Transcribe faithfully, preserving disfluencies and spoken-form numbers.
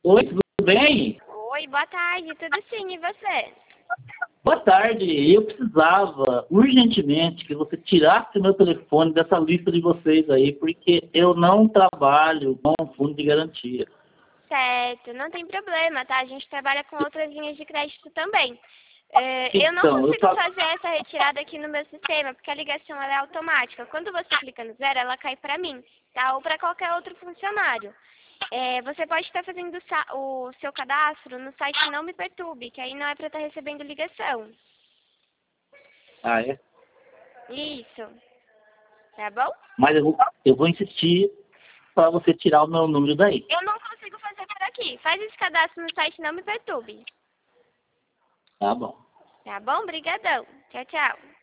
Oi, tudo bem? Oi, boa tarde, tudo sim, e você? Boa tarde. Eu precisava urgentemente que você tirasse meu telefone dessa lista de vocês aí, porque eu não trabalho com fundo de garantia. Certo, não tem problema, tá? A gente trabalha com outras linhas de crédito também. É, eu não Então, eu consigo tava... fazer essa retirada aqui no meu sistema, porque a ligação ela é automática. Quando você clica no zero, ela cai para mim, tá? Ou para qualquer outro funcionário. É, você pode estar fazendo sa- o seu cadastro no site Não Me Perturbe, que aí não é para estar recebendo ligação. Ah, é? Isso, tá bom? Mas eu vou, eu vou insistir para você tirar o meu número daí. Eu não consigo fazer por aqui. Faz esse cadastro no site Não Me Perturbe. Tá bom. Tá bom? Brigadão. Tchau, tchau.